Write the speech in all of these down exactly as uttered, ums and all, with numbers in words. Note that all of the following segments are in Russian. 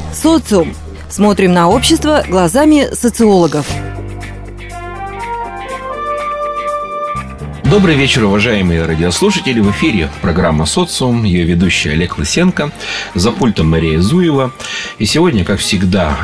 Социум. Смотрим на общество глазами социологов. Добрый вечер, уважаемые радиослушатели. В эфире программа «Социум», ее ведущий Олег Лысенко, за пультом Мария Зуева. И сегодня, как всегда,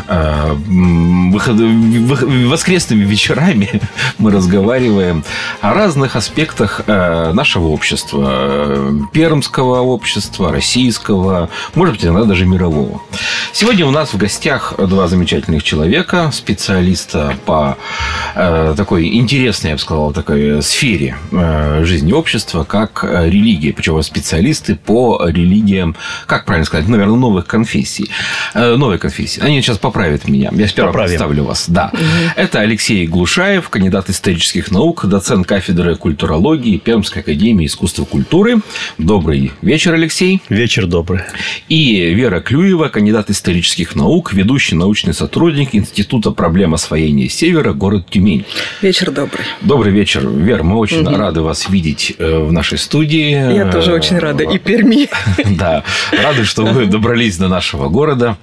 воскресными вечерами мы разговариваем о разных аспектах нашего общества. Пермского общества, российского, может быть, иногда даже мирового. Сегодня у нас в гостях два замечательных человека, специалиста по такой интересной, я бы сказал, такой сфере жизни общества, как религия. Причем специалисты по религиям, как правильно сказать, наверное, новых конфессий. Новой конфессии. Они сейчас поправят меня. Я сперва Поправим. представлю вас. Да. Угу. Это Алексей Глушаев, кандидат исторических наук, доцент кафедры культурологии Пермской академии искусств и культуры. Добрый вечер, Алексей. Вечер добрый. И Вера Клюева, кандидат исторических наук, ведущий научный сотрудник Института проблем освоения Севера, город Тюмень. Вечер добрый. Добрый вечер, Вер. Мы очень угу. рады вас видеть в нашей студии. Я тоже очень рада. И Перми. Да. Рады, что вы добрались до нашего города.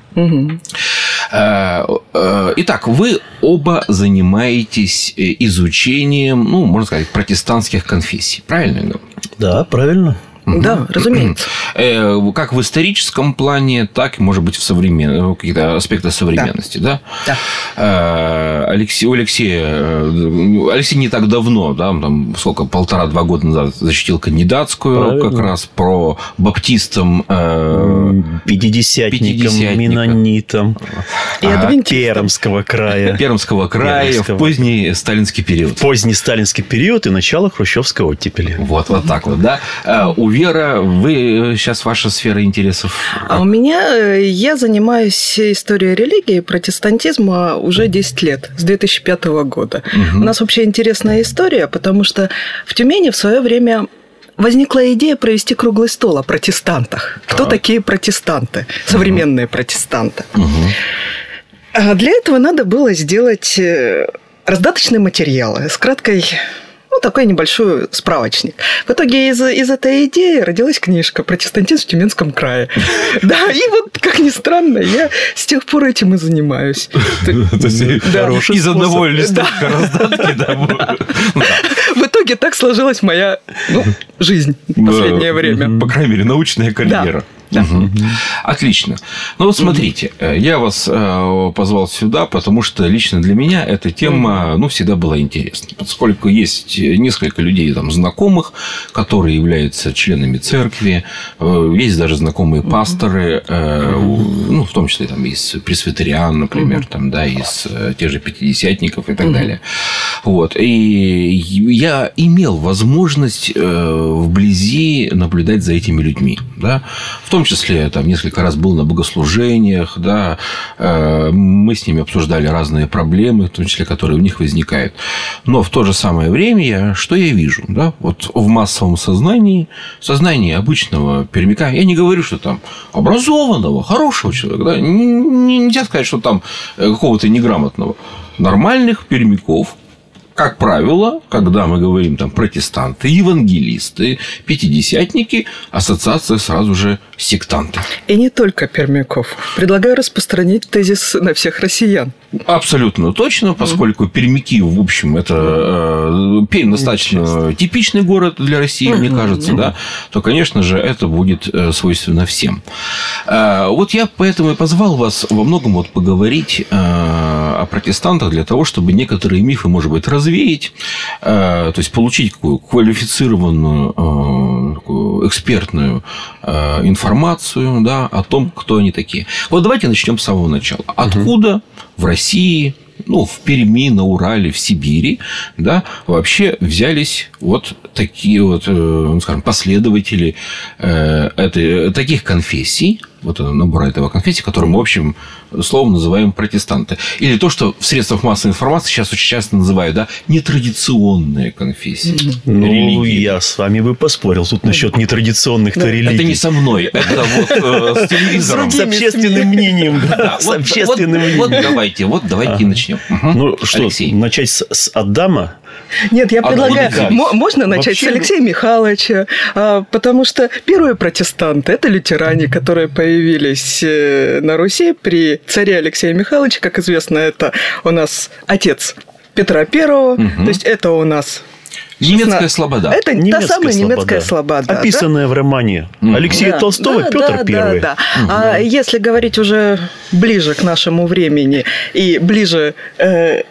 Итак, вы оба занимаетесь изучением, ну, можно сказать, протестантских конфессий. Правильно я говорю? Да, правильно. Да, разумеется. Как в историческом плане, так и, может быть, в современном, какие-то аспекты современности, да? Да. да. Алексей, у Алексея... Алексей не так давно, да, там, сколько, полтора-два года назад защитил кандидатскую. Правильно. Как раз про баптистам... Пятидесятникам, пятидесятникам. Менонитам. И Пермского края. Пермского края Пермского. В поздний сталинский период. В поздний сталинский период и начало хрущевской оттепели. Вот, вот так вот, да. У Вера, вы сейчас ваша сфера интересов? А у меня, я занимаюсь историей религии и протестантизма уже десять лет, с две тысячи пятого года. Угу. У нас вообще интересная история, потому что в Тюмени в свое время возникла идея провести круглый стол о протестантах. Кто а. такие протестанты, современные угу. протестанты? Угу. А для этого надо было сделать раздаточные материалы с краткой... Ну, такой небольшой справочник. В итоге из, из этой идеи родилась книжка «Протестантизм в Тюменском крае». Да, и вот, как ни странно, я с тех пор этим и занимаюсь. Из одного листочка раздатки, да. В итоге так сложилась моя жизнь в последнее время. По крайней мере, научная карьера. Да. Угу. Отлично. Ну, вот смотрите, я вас позвал сюда, потому что лично для меня эта тема, ну, всегда была интересна. Поскольку есть несколько людей, там, знакомых, которые являются членами церкви, есть даже знакомые пасторы, ну, в том числе там, из пресвитериан, например, там, да, из тех же пятидесятников и так далее. Вот. И я имел возможность вблизи наблюдать за этими людьми, да, в том В том числе, там, несколько раз был на богослужениях, да, мы с ними обсуждали разные проблемы, в том числе, которые у них возникают. Но в то же самое время, я, что я вижу? Да? Вот в массовом сознании, сознании обычного пермяка, я не говорю, что там образованного, хорошего человека, да? Нельзя сказать, что там какого-то неграмотного. Нормальных пермяков, как правило, когда мы говорим там протестанты, евангелисты, пятидесятники, ассоциация сразу же сектанты. И не только пермяков. Предлагаю распространить тезис на всех россиян. Абсолютно точно, поскольку пермяки, в общем, это э, Пермь достаточно типичный город для России, мне кажется, да, то, конечно же, это будет свойственно всем. Э, вот я поэтому и позвал вас во многом вот поговорить э, о протестантах для того, чтобы некоторые мифы, может быть, развеять, э, то есть получить какую квалифицированную, э, такую экспертную э, информацию, да, о том, кто они такие. Вот давайте начнем с самого начала. Откуда в России, ну, в Перми, на Урале, в Сибири, да, вообще взялись вот такие вот, ну, скажем, последователи э, этой, таких конфессий, вот набора этого конфессий, которые мы, в общем, словом называем протестанты. Или то, что в средствах массовой информации сейчас очень часто называют, да, нетрадиционные конфессии. Ну, религии. Я с вами бы поспорил тут насчет нетрадиционных-то религий. Это не со мной, это вот с телевизором. С общественным мнением. С общественным мнением. Вот давайте, вот давайте и начнем. Ну что, начать с Адама. Нет, я А предлагаю, откуда мо- можно начать Вообще- с Алексея Михайловича, а, потому что первые протестанты – это лютеране, которые появились э, на Руси при царе Алексея Михайловича. Как известно, это у нас отец Петра Первого, Мгм. то есть это у нас... Немецкая слобода. Это Немецкая та самая слобода. немецкая слобода. Описанная в романе Мгм. Алексея Да, Толстого да, Петр да, Первый. Да, да. А если говорить уже ближе к нашему времени и ближе э,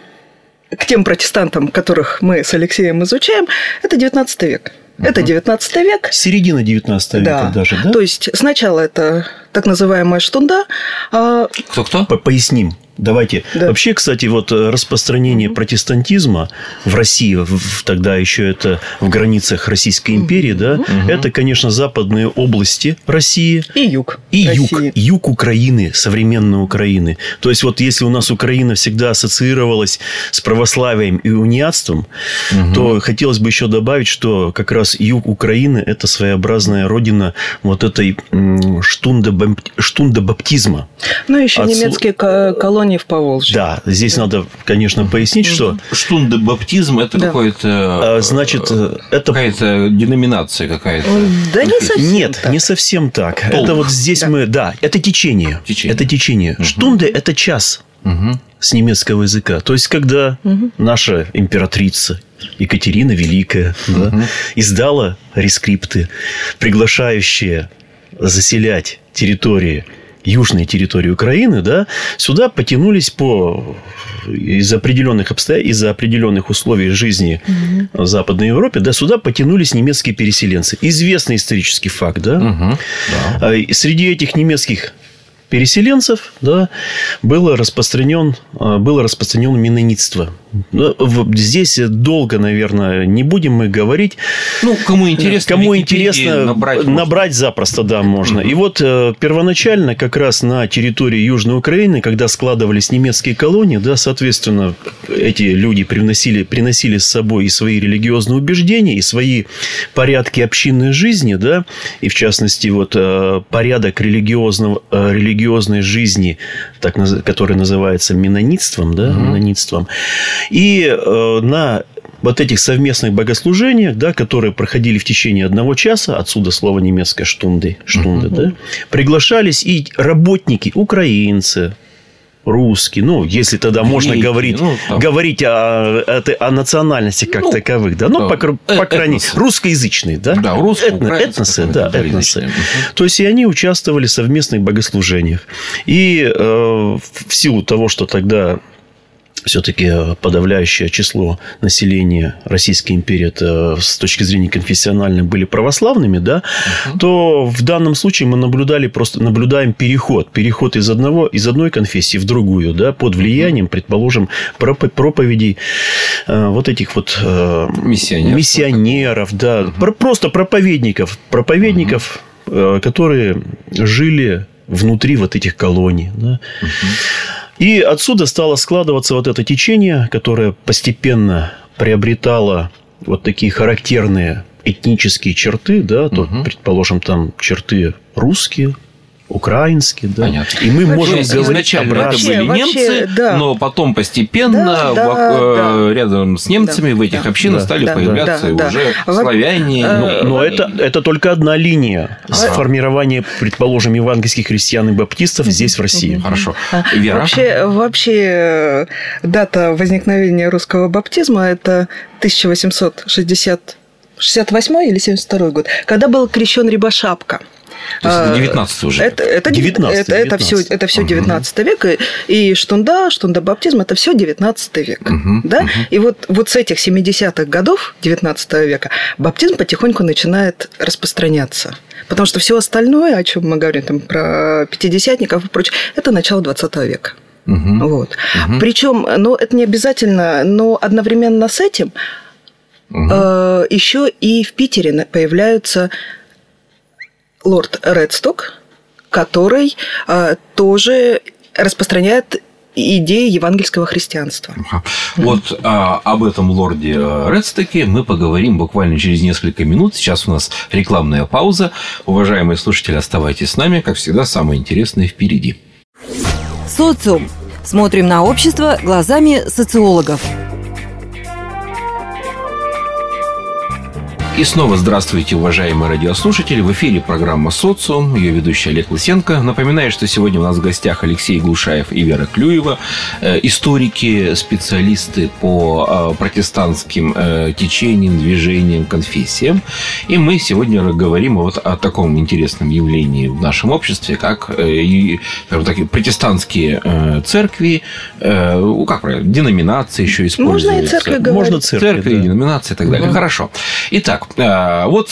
к тем протестантам, которых мы с Алексеем изучаем, это девятнадцатый век. Это девятнадцатый век. Середина девятнадцатого века Да. даже, да? То есть сначала это так называемая штунда. а Кто-кто? По- Поясним. Давайте. Да. Вообще, кстати, вот э, распространение протестантизма в России, в- в- тогда еще это в границах Российской империи, да, это, конечно, западные области России. И юг И России. юг, юг Украины, современной Украины. То есть, вот если у нас Украина всегда ассоциировалась с православием и униатством, то хотелось бы еще добавить, что как раз юг Украины – это своеобразная родина вот этой м, штундебап- штундебаптизма. Ну, еще От сло- немецкие ко- колонии в Поволжье. Да, здесь надо, конечно, пояснить, что Штундебаптизм – это Да. какое-то... а, значит, э, это Какая-то деноминация какая-то. Да не совсем Нет, так. не совсем так. Толк. Это вот здесь Да. мы, да, это течение. Течение. Это течение. Штунде – это час Мгм. с немецкого языка. То есть, когда наша императрица Екатерина Великая да, издала рескрипты, приглашающие заселять территории, южные территории Украины, да, сюда потянулись по из определенных обстоятельств, из-за определенных условий жизни в Западной Европе, да, сюда потянулись немецкие переселенцы. Известный исторический факт, да. Мгм. Да. А и среди этих немецких переселенцев, да, было распространен, а, было распространено менонитство. Ну, в- Здесь долго, наверное, не будем мы говорить. Ну, кому интересно, Кому в Википедии интересно, набрать, набрать, можно. запросто, да, можно. И вот э, первоначально как раз на территории Южной Украины, когда складывались немецкие колонии, да, соответственно, эти люди привносили, приносили с собой и свои религиозные убеждения, и свои порядки общинной жизни, да, и в частности, вот э, порядок религиозного, э, религиозной жизни, так, наз- который называется менонитством, да, менонитством. И э, на вот этих совместных богослужениях, да, которые проходили в течение одного часа, отсюда слово немецкое «штунды», штунды, да, приглашались и работники, украинцы, русские, ну, если тогда можно Греки, говорить, ну, там. говорить о, о, о национальности как Ну, таковых, да, ну, да, по, кр- по э- крайней мере, этносы. русскоязычные, да, Да, русско- Этно- украинцы, этносы, какое-то да, этносы. различное. Мгм. То есть, и они участвовали в совместных богослужениях. И э, в силу того, что тогда все-таки подавляющее число населения Российской империи это, с точки зрения конфессиональной были православными, да, uh-huh. то в данном случае мы наблюдали просто наблюдаем переход, переход из одного из одной конфессии в другую, да, под влиянием, предположим, проповедей э, вот этих вот э, миссионеров, миссионеров, да, uh-huh. про, просто проповедников, проповедников, uh-huh. э, которые жили внутри вот этих колоний, да. Uh-huh. И отсюда стало складываться вот это течение, которое постепенно приобретало вот такие характерные этнические черты, да, то, угу. предположим, там черты русские, украинские, да. Понятно. И мы вообще, можем говорить изначально это вообще, были вообще, немцы, да. но потом постепенно да, да, в, да. рядом с немцами да, в этих да, общинах да, стали да, появляться да, да, уже да. славяне. Но, но это, это только одна линия Ага. формирования, предположим, евангельских христиан и баптистов здесь, в России. Хорошо. Вера? Вообще, вообще дата возникновения русского баптизма – это тысяча восемьсот шестьдесят восьмой или семьдесят второй год, когда был крещен Рябошапка. То есть это девятнадцатый уже. Это, это, девятнадцатый, это, это все, это все девятнадцатый век. И, и штунда, штундабаптизм – это все девятнадцатый век. Угу, да? угу. И вот, вот с этих семидесятых годов девятнадцатого века баптизм потихоньку начинает распространяться. Потому что все остальное, о чем мы говорим там, про пятидесятников и прочее, это начало двадцатого века. Угу. Вот. Угу. Причем, ну, это не обязательно, но одновременно с этим угу. э, еще и в Питере появляются лорд Редсток, который э, тоже распространяет идеи евангельского христианства. Ага. Вот а, об этом лорде Редстоке мы поговорим буквально через несколько минут. Сейчас у нас рекламная пауза. Уважаемые слушатели, оставайтесь с нами. Как всегда, самое интересное впереди. Социум. Смотрим на общество глазами социологов. И снова здравствуйте, уважаемые радиослушатели. В эфире программа «Социум». Ее ведущий Олег Лысенко. Напоминаю, что сегодня у нас в гостях Алексей Глушаев и Вера Клюева. Историки, специалисты по протестантским течениям, движениям, конфессиям. И мы сегодня говорим вот о таком интересном явлении в нашем обществе, как, скажем так, протестантские церкви, как правильно, деноминации еще используются. Можно и церкви говорить. Можно церкви, церкви да. деноминации и так далее. Угу. Хорошо. Итак, вот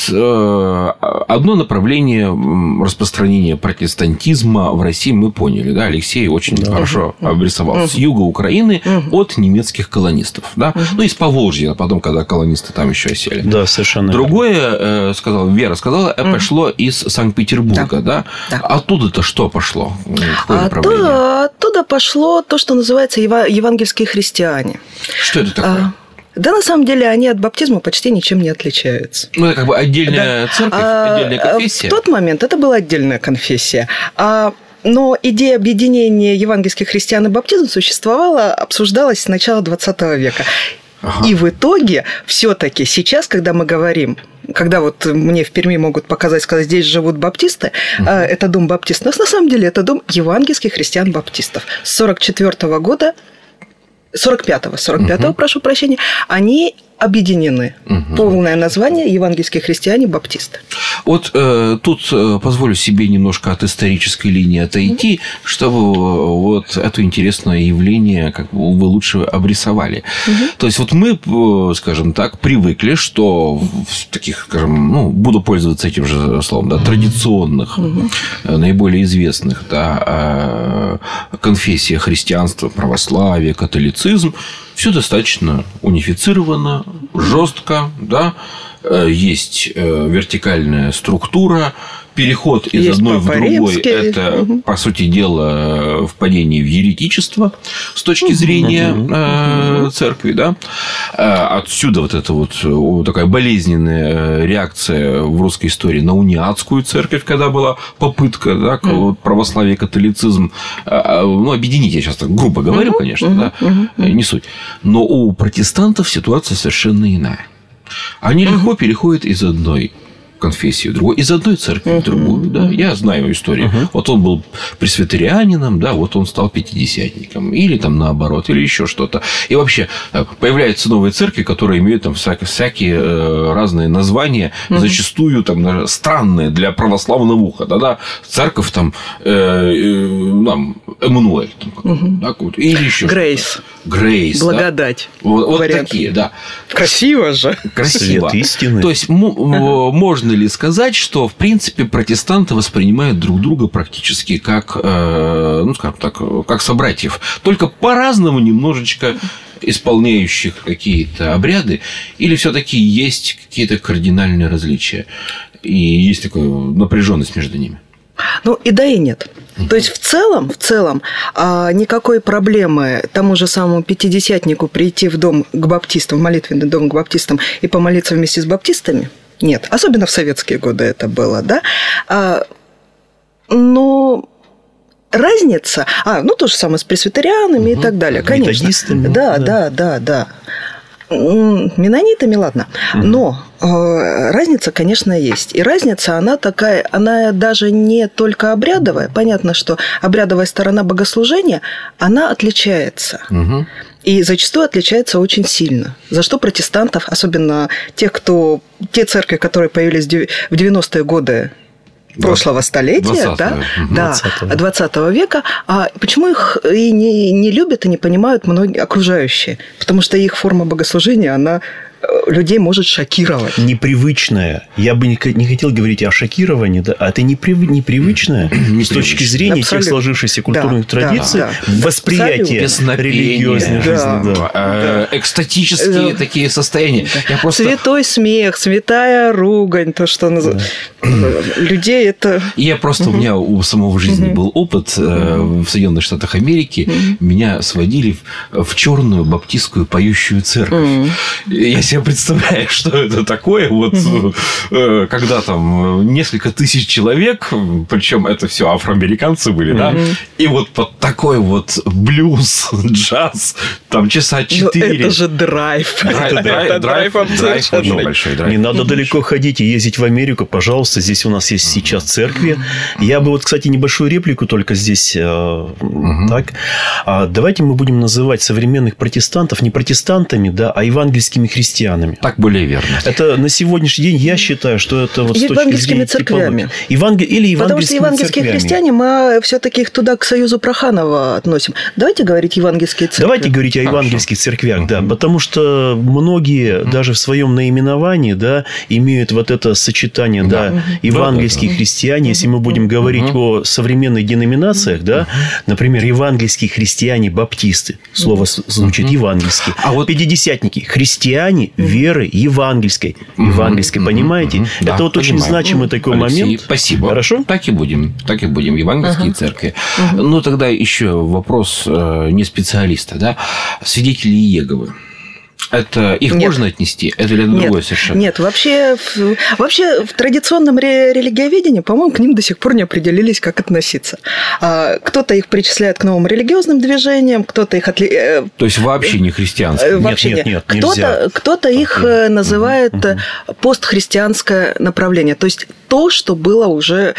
одно направление распространения протестантизма в России мы поняли, да, Алексей очень да. хорошо обрисовал. С юга Украины от немецких колонистов, да, ну, из Поволжья, потом, когда колонисты там еще осели. Да, совершенно. Другое, сказал, Вера сказала, пошло из Санкт-Петербурга, да. да? да. Оттуда-то что пошло? Оттуда, оттуда пошло то, что называется евангельские христиане. Что это такое? А... Да, на самом деле, они от баптизма почти ничем не отличаются. Ну, это как бы отдельная да. церковь, а, отдельная конфессия? В тот момент это была отдельная конфессия. А, но идея объединения евангельских христиан и баптизма существовала, обсуждалась с начала двадцатого века. Ага. И в итоге, все-таки сейчас, когда мы говорим, когда вот мне в Перми могут показать, сказать, здесь живут баптисты, uh-huh. это дом баптистов, но на самом деле это дом евангельских христиан-баптистов. С сорок четвёртого года, сорок пятого, сорок пятого, uh-huh. прошу прощения, они объединены. Угу. Полное название евангельские христиане-баптисты. Вот э, тут э, позволю себе немножко от исторической линии отойти, угу. чтобы э, вот это интересное явление как бы вы лучше обрисовали. Угу. То есть, вот мы, э, скажем так, привыкли, что в таких, скажем, ну, буду пользоваться этим же словом, да, традиционных, угу. э, наиболее известных, да, э, конфессиях христианства, православия, католицизм, все достаточно унифицировано, жестко, да, есть вертикальная структура, переход из есть одной в другой – это, угу. по сути дела, впадение в еретичество с точки зрения угу. церкви, да. Отсюда вот эта вот такая болезненная реакция в русской истории на униатскую церковь, когда была попытка, да, угу. православие, католицизм, ну, объединить, я сейчас так грубо говорю, угу. конечно, угу. да, угу. не суть. Но у протестантов ситуация совершенно иная. Они угу. легко переходят из одной конфессии в другую, из одной церкви uh-huh. в другую. Да? Я знаю историю. Uh-huh. Вот он был пресвитерианином, да, вот он стал пятидесятником. Или там наоборот, или еще что-то. И вообще появляются новые церкви, которые имеют там всякие, всякие разные названия, uh-huh. зачастую там странные для православного уха. Да-да, церковь там, э, э, там Эммануэль. Там, uh-huh. да, или еще Грейс. Грейс. Благодать. Да? Вот, вот такие, да. Красиво же. Красиво. Свет истины. То есть, uh-huh. можно ли сказать, что, в принципе, протестанты воспринимают друг друга практически как, ну, скажем так, как собратьев, только по-разному немножечко исполняющих какие-то обряды, или все-таки есть какие-то кардинальные различия, и есть такая напряженность между ними? Ну, и да, и нет. То есть, в целом, в целом, никакой проблемы тому же самому пятидесятнику прийти в дом к баптистам, в молитвенный дом к баптистам и помолиться вместе с баптистами нет. Особенно в советские годы это было, да. А, но разница... А, ну, то же самое с пресвитерианами угу. и так далее, конечно. Методистами. Да, да, да, да. Менонитами, ладно. Угу. Но э, разница, конечно, есть. И разница, она такая, она даже не только обрядовая. Понятно, что обрядовая сторона богослужения, она отличается. Угу. И зачастую отличается очень сильно. За что протестантов, особенно тех, кто... Те церкви, которые появились в девяностые годы прошлого столетия, да, да, двадцатого века, а почему их и не, не любят, и не понимают многие окружающие? Потому что их форма богослужения, она людей может шокировать. Непривычная. Я бы не хотел говорить о шокировании, да, а это неприв... непривычное с точки зрения тех сложившихся культурных да, традиций, да, да. восприятие религиозной да, жизни. Да. Да. Экстатические да. такие состояния. Я просто... Святой смех, святая ругань, то, что называется. Да. Людей это... Я просто, у меня у самого в жизни был опыт в Соединенных Штатах Америки. Меня сводили в черную баптистскую поющую церковь. Я себе представляешь, что это такое, вот, когда там несколько тысяч человек, причем это все афроамериканцы были, да, и вот под такой вот блюз, джаз, там часа четыре. Это же драйв. Драйв, драйв, драйв, очень большой драйв. Не надо далеко ходить и ездить в Америку, пожалуйста, здесь у нас есть сейчас церкви. Я бы вот, кстати, небольшую реплику только здесь, так, давайте мы будем называть современных протестантов не протестантами, да, а евангельскими христианами. Так более верно. Это на сегодняшний день я считаю, что это вот с точки зрения церквями. Евангел... Или евангельскими Потому что евангельские церквями. христиане, мы все-таки их туда к Союзу Проханова относим. Давайте говорить евангельские церкви. Давайте говорить о евангельских церквях, да, потому что многие даже в своем наименовании, да, имеют вот это сочетание, да, да евангельские христиане. Если мы будем говорить о современных деноминациях, да, например, евангельские христиане-баптисты, слово звучит евангельские, а вот пятидесятники, христиане веры евангельской, евангельской, понимаете? Да, это вот понимаю. Очень значимый такой Алексей, момент. Спасибо. Хорошо? Так и будем, так и будем, евангельские ага. церкви. Угу. Ну, тогда еще вопрос не специалиста, да, свидетели Иеговы. Это их нет. можно отнести? Это или это нет. другое совершенно? Нет, вообще, вообще в традиционном религиоведении, по-моему, к ним до сих пор не определились, как относиться. Кто-то их причисляет к новым религиозным движениям, кто-то их... Отли... То есть, вообще не христианские? Вообще нет, нет, нет, кто-то, кто-то их okay. называет угу. постхристианское направление. То есть, то, что было уже...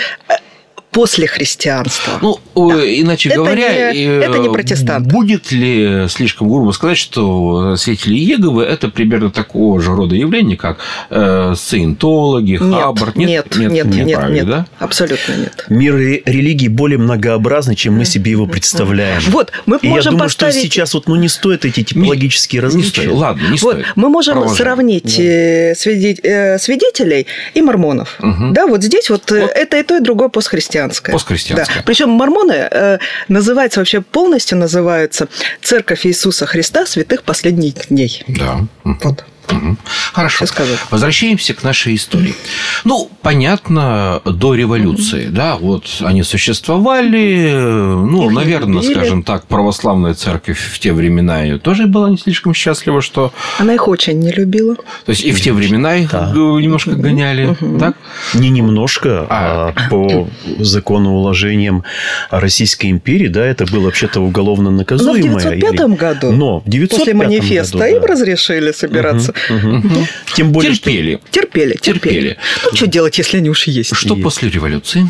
после христианства. Ну, да. иначе это говоря, не, это не протестант. Будет ли слишком грубо сказать, что свидетели Иеговы это примерно такого же рода явление, как э, саентологи, Хаббард? Нет, нет, нет, нет, нет, нет, да? Абсолютно нет. Мир религии более многообразный, чем мы себе его представляем. Вот, мы И можем я думаю, поставить... что сейчас вот, ну, не стоит эти типологические различия. Ладно, не вот, стоит. Мы можем Продолжаем. сравнить да. свидетелей и мормонов. Угу. Да, вот здесь вот, вот это и то, и другое постхристианство. Постхристианское. Да. Причем мормоны э, называются вообще полностью называются Церковь Иисуса Христа святых последних дней. Да. Вот. Угу. Хорошо. Возвращаемся к нашей истории. Ну, понятно, до революции, да, вот они существовали, ну, их наверное, скажем так, православная церковь в те времена тоже была не слишком счастлива, что... Она их очень не любила. То есть, и в те времена их да. немножко гоняли, угу. так? Не немножко, а, а по законоуложениям Российской империи, да, это было вообще-то уголовно наказуемое. Но в девятьсот пятом году, Но в девятьсот пятом после манифеста, году, им да. разрешили собираться. Угу. Угу. Тем более, терпели. Что... терпели. Терпели, терпели. Ну, что делать, если они уж есть? Что есть. После революции?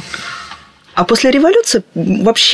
А после революции вообще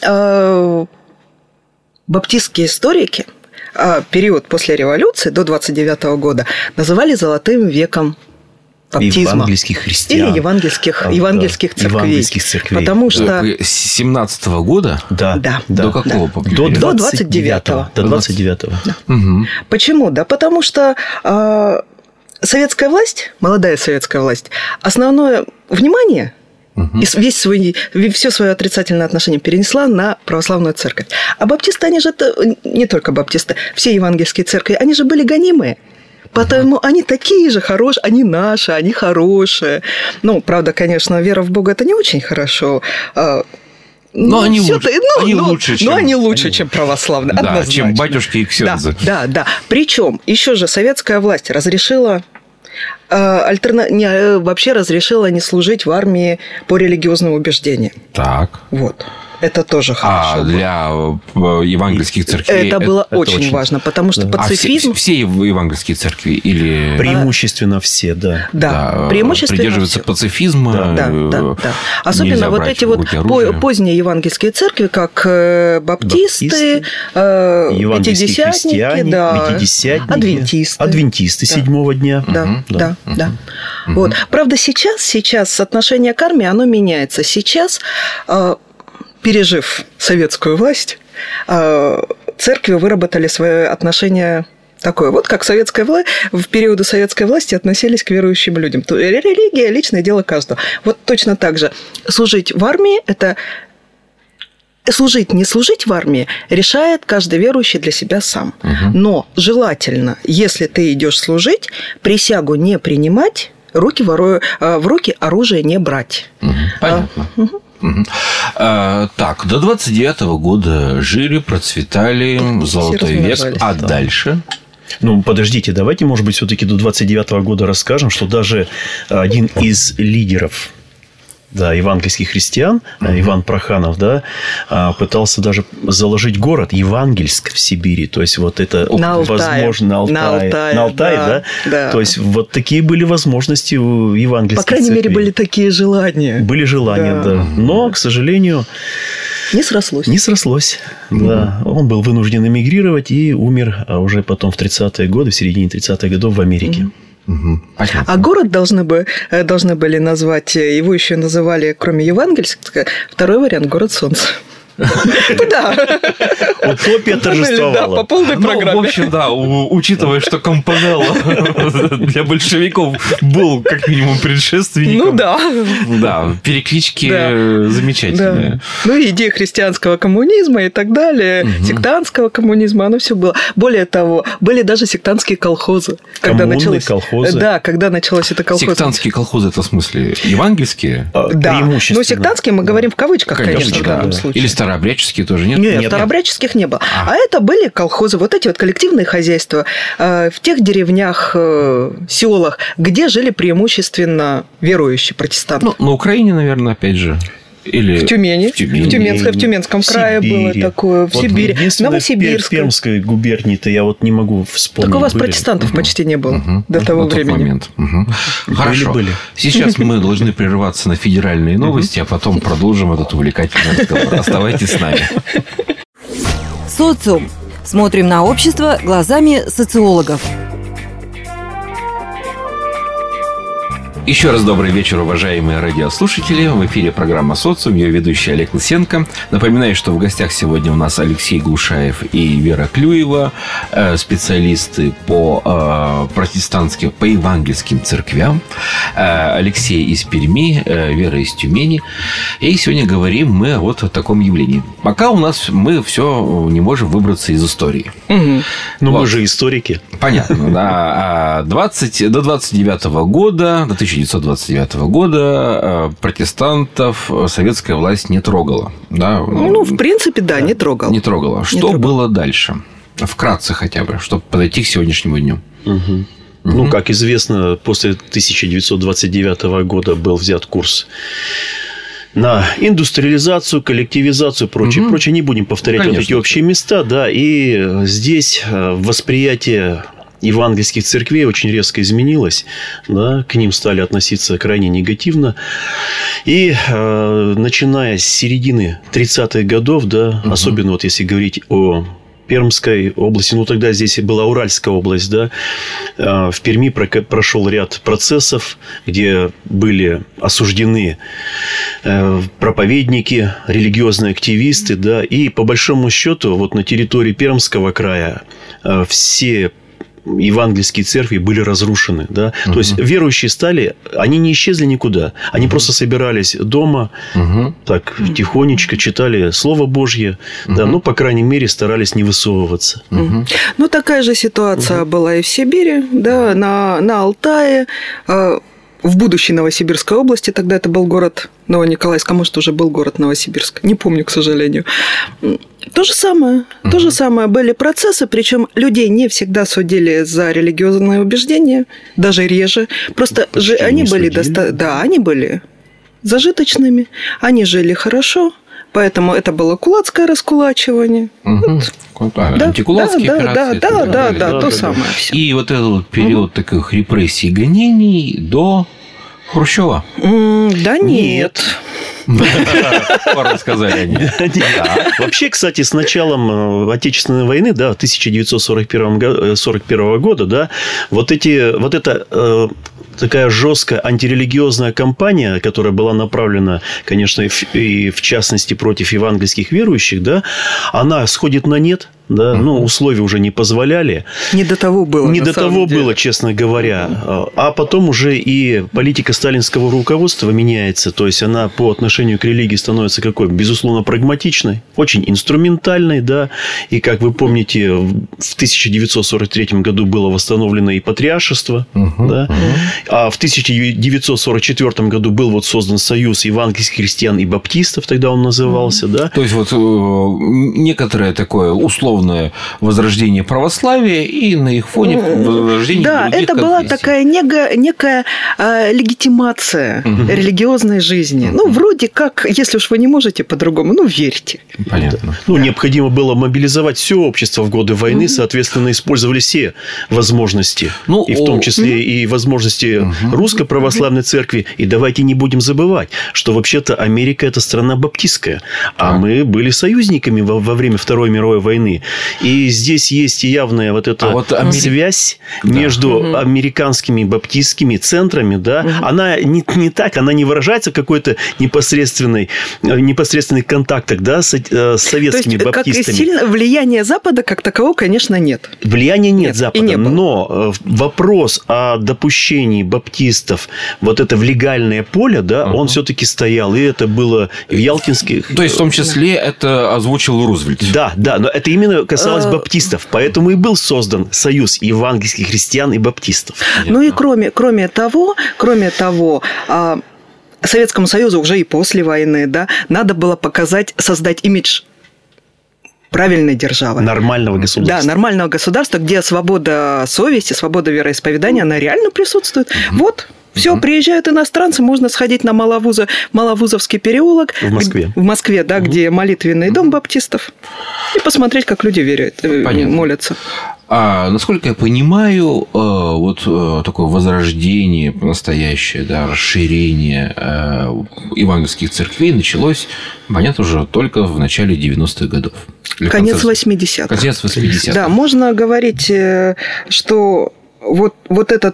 э, баптистские историки э, период после революции до двадцать девятого года называли золотым веком баптизма. Евангельских христиан. Или евангельских, а, евангельских, да. церквей. евангельских церквей. Потому что... С семнадцатого года? Да. да. До какого? Да. До, до двадцать девятого. До двадцать девятого. Да. Угу. Почему? Да потому что э, советская власть, молодая советская власть, основное внимание... Угу. И весь свой, все свое отрицательное отношение перенесла на православную церковь. А баптисты, они же, не только баптисты, все евангельские церкви, они же были гонимые. Потому они такие же хорошие, они наши, они хорошие. Ну, правда, конечно, вера в Бога – это не очень хорошо. Но ну, они, лучше, ну, они ну, лучше, чем... Но они лучше, чем православные, да, однозначно. чем батюшки и ксензы. Да, да, да. Причем еще же советская власть разрешила... Альтерна... не, вообще разрешила не служить в армии по религиозным убеждениям. Так. Вот. Это тоже хорошо. А для евангельских церквей... Это было это, очень, это очень важно, потому что а пацифизм... Все, все евангельские церкви или... Преимущественно все, да. Да, да преимущественно придерживаются все. пацифизма. Да, да, да. Особенно вот эти вот поздние евангельские церкви, как баптисты, пятидесятники, да, пятидесятники, адвентисты. Адвентисты да. седьмого дня. Да, угу, да, да. да. Угу. Вот. Правда, сейчас, сейчас отношение к армии, оно меняется. Сейчас... пережив советскую власть, церкви выработали свое отношение такое. Вот как советская власть, в периоды советской власти относились к верующим людям. Религия – личное дело каждого. Вот точно так же. Служить в армии – это... Служить, не служить в армии решает каждый верующий для себя сам. Угу. Но желательно, если ты идешь служить, присягу не принимать, руки в, в руки оружие не брать. Угу. Понятно. А, угу. Угу. А, так, до двадцать девятого года жили, процветали, золотой век. А да. дальше? Ну, подождите, давайте, может быть, все-таки до двадцать девятого года расскажем, что даже один из лидеров, да, евангельских христиан, uh-huh. Иван Проханов, да, пытался даже заложить город Евангельск в Сибири. То есть, вот это на возможно на Алтае. На Алтае, на Алтае да, да? да. То есть, вот такие были возможности у евангельских По крайней церквей. мере, были такие желания. Были желания, да. да. Но, к сожалению... Не срослось. Не срослось, mm-hmm. да. Он был вынужден эмигрировать и умер а уже потом в тридцатые годы, в середине тридцатых годов в Америке. Mm-hmm. Угу. А город должны, бы, должны были назвать, его еще называли, кроме Евангельска, второй вариант – город Солнца. Да. Утопия торжествовала. Да, по полной программе. Ну, в общем, да, учитывая, что Кампанелло для большевиков был как минимум предшественником. Ну да. Да, переклички замечательные. Ну и идея христианского коммунизма и так далее, сектантского коммунизма, оно все было. Более того, были даже сектантские колхозы. Коммуны, колхозы. Да, когда началось это колхоз. Сектантские колхозы, это в смысле евангельские? Да, но сектантские мы говорим в кавычках, конечно, в данном случае. Или старообрядческие тоже нет? Нет, нет старообрядческих не было. А. а это были колхозы, вот эти вот коллективные хозяйства э, в тех деревнях, э, селах, где жили преимущественно верующие протестанты. Ну, на Украине, наверное, опять же. Или в Тюмени. В, Тюмени. В, Тюменской, в Тюменском в крае было такое. В вот Сибири. В Новосибирске. В Пермской губернии-то я вот не могу вспомнить. Так у вас были? Протестантов угу. почти не было угу. до того на времени. Тот момент. Угу. Хорошо. Были, были. Сейчас мы должны прерываться на федеральные новости, а потом продолжим этот увлекательный разговор. Оставайтесь с нами. Социум. Смотрим на общество глазами социологов. Еще раз добрый вечер, уважаемые радиослушатели. В эфире программа «Социум». Ее ведущий Олег Лысенко. Напоминаю, что в гостях сегодня у нас Алексей Глушаев и Вера Клюева, специалисты по протестантским, по евангельским церквям. Алексей из Перми, Вера из Тюмени. И сегодня говорим мы вот о таком явлении. Пока у нас мы все не можем выбраться из истории. Угу. Ну, вот. Мы же историки. Понятно, да. двадцать, до двадцать девятого года, до тысяча девятьсот двадцать девятого года протестантов советская власть не трогала. Да? Ну, в принципе, да, не трогала. Не трогала. Что не трогала. Было дальше? Вкратце хотя бы, чтобы подойти к сегодняшнему дню. Угу. Угу. Ну, как известно, после тысяча девятьсот двадцать девятого года был взят курс на индустриализацию, коллективизацию, прочее, угу. прочее. Не будем повторять Конечно. Вот эти общие места, да. И здесь восприятие евангельских церквей очень резко изменилось, да, к ним стали относиться крайне негативно. И э, начиная с середины тридцатых годов, да, угу. особенно вот если говорить о Пермской области, ну тогда здесь была Уральская область, да, э, в Перми прошел ряд процессов, где были осуждены э, проповедники, религиозные активисты, да, и по большому счету вот на территории Пермского края э, все евангельские церкви были разрушены. Да? Uh-huh. То есть, верующие стали, они не исчезли никуда. Они uh-huh. просто собирались дома, uh-huh. так тихонечко читали Слово Божье, uh-huh. да, ну, по крайней мере, старались не высовываться. Uh-huh. Ну, такая же ситуация uh-huh. была и в Сибири, да, на, на Алтае, э, в будущей Новосибирской области. Тогда это был город Новониколаевск, а может, уже был город Новосибирск. Не помню, к сожалению. То же самое. Uh-huh. То же самое. Были процессы, причем людей не всегда судили за религиозные убеждения, даже реже. Просто же они были доста... да, они были зажиточными, они жили хорошо, поэтому это было кулацкое раскулачивание. Uh-huh. Вот. Да, антикулацкие да, операции. Да, да, да, да, да, да, то да, самое. Да. Все. И вот этот вот период uh-huh. таких репрессий и гонений до Хрущева? Mm, да нет. Пару сказали они. Вообще, кстати, с началом Отечественной войны, да, тысяча девятьсот сорок первого года, да, вот эти, вот это такая жесткая антирелигиозная кампания, которая была направлена, конечно, и в частности против евангельских верующих, да, она сходит на нет. Да, uh-huh. ну, условия уже не позволяли. Не до того было. Не до того деле. было, честно говоря. Uh-huh. А потом уже и политика сталинского руководства меняется. То есть, она по отношению к религии становится какой? Безусловно, прагматичной, очень инструментальной, да. И, как вы помните, в тысяча девятьсот сорок третьем году было восстановлено и патриаршество. Uh-huh. Да? Uh-huh. А в тысяча девятьсот сорок четвёртом году был вот создан союз евангельских христиан и баптистов, тогда он назывался. Uh-huh. Да? То есть, вот некоторое такое условное безусловное возрождение православия и на их фоне возрождение да, других это конфессий. была такая некая, некая э, легитимация угу. религиозной жизни. Угу. Ну, вроде как, если уж вы не можете по-другому, ну, верьте. Понятно. Ну, да. Необходимо было мобилизовать все общество в годы войны, угу. соответственно, использовали все возможности, ну, и в том числе угу. и возможности угу. Русской православной церкви. И давайте не будем забывать, что вообще-то Америка – это страна баптистская, а, а мы были союзниками во, во время Второй мировой войны. И здесь есть явная вот эта а вот Амери... связь да. между угу. американскими баптистскими центрами. Да? Угу. Она не, не так, она не выражается в какой-то непосредственной, непосредственных контактах да, с, с советскими То есть, баптистами. Как сильно влияния Запада как такового, конечно, нет. Влияния нет, нет Запада, не но вопрос о допущении баптистов вот это в легальное поле, да, угу. он все-таки стоял, и это было в Ялтинских... То есть, в том числе, это озвучил Рузвельт. Да, да, но это именно касалось баптистов, поэтому и был создан союз евангельских христиан и баптистов. Понятно. Ну и кроме, кроме того, кроме того, Советскому Союзу уже и после войны, да, надо было показать, создать имидж правильной державы. Нормального государства. Да, нормального государства, где свобода совести, свобода вероисповедания, она реально присутствует. Угу. Вот. Все, угу. приезжают иностранцы, можно сходить на Маловузо, Маловузовский переулок. В Москве. В Москве, да, угу. где молитвенный дом баптистов. И посмотреть, как люди верят, Понятно. молятся. А насколько я понимаю, вот такое возрождение настоящее, да, расширение евангельских церквей началось, понятно, уже только в начале девяностых годов. Конец восьмидесятых. Конец восьмидесятых. Да, можно говорить, что вот, вот этот...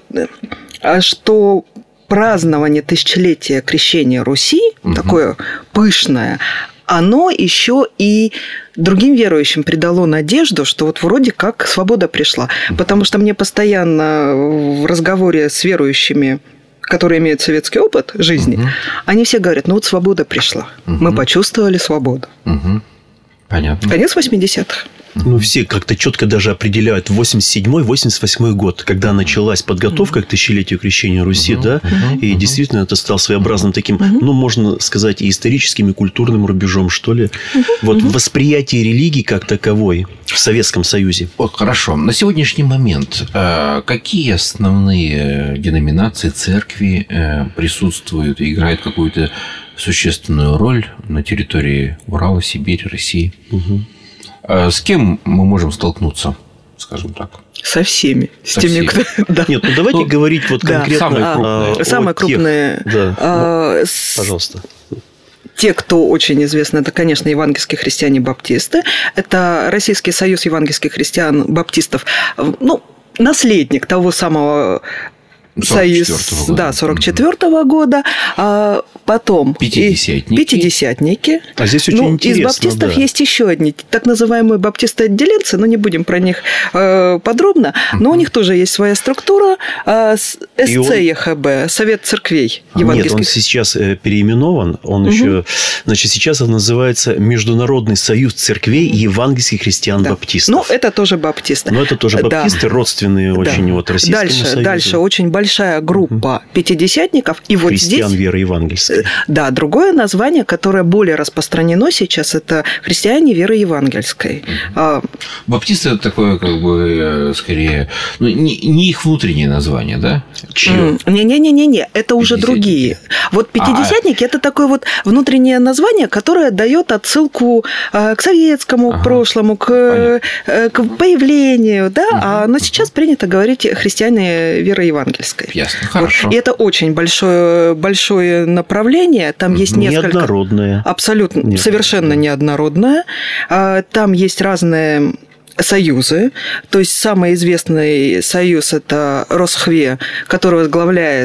что празднование тысячелетия крещения Руси, угу. такое пышное, оно еще и другим верующим придало надежду, что вот вроде как свобода пришла. Потому что мне постоянно в разговоре с верующими, которые имеют советский опыт жизни, угу. они все говорят, ну вот свобода пришла. Угу. Мы почувствовали свободу. Угу. Понятно. Конец восьмидесятых. Ну, все как-то четко даже определяют восемьдесят седьмой - восемьдесят восьмой год, когда началась подготовка mm-hmm. к тысячелетию крещения Руси, uh-huh, да, uh-huh, и uh-huh. действительно это стал своеобразным таким, uh-huh. ну, можно сказать, и историческим, и культурным рубежом, что ли. Uh-huh. Вот uh-huh. восприятие религии как таковой в Советском Союзе. Вот, хорошо. На сегодняшний момент какие основные деноминации церкви присутствуют и играют какую-то существенную роль на территории Урала, Сибири, России? Uh-huh. С кем мы можем столкнуться, скажем так? Со всеми. С Со теми, всеми. кто... да. Нет, ну давайте ну, говорить вот да. конкретно... Самые крупные. А, самые крупные. Тех, да. а, Пожалуйста. Те, кто очень известны, это, конечно, евангельские христиане-баптисты. Это Российский союз евангельских христиан-баптистов. Ну, наследник того самого... Союз, да, сорок четвёртого года, а потом пятидесятники. пятидесятники. А здесь очень ну, интересно. Из баптистов да. есть еще одни, так называемые баптисты-отделенцы, но не будем про них э, подробно, но uh-huh. у них тоже есть своя структура, э, СЦЕХБ, он... Совет церквей евангельских. Нет, он сейчас переименован, он uh-huh. еще, значит, сейчас он называется Международный союз церквей евангельских христиан-баптистов. Да. Ну, это тоже баптисты. Но это тоже баптисты, да. родственные да. очень вот Российскому дальше, Союзу. Дальше очень большая группа uh-huh. пятидесятников. И вот христиан здесь... веры евангельской. Да, другое название, которое более распространено сейчас, это христиане веры евангельской. Uh-huh. Баптисты – это такое, как бы, скорее, ну, не, не их внутреннее название, да? Чье? Не-не-не-не, это уже другие. Вот пятидесятники – это такое вот внутреннее название, которое дает отсылку к советскому ага. прошлому, к, к появлению, да, uh-huh. а, но сейчас принято говорить христиане веры евангельской. Ясно, хорошо. Вот. И это очень большое, большое направление. Там есть несколько... Неоднородное. Абсолютно, Нет. совершенно неоднородное. Там есть разные союзы. То есть, самый известный союз – это Росхве, который возглавляет...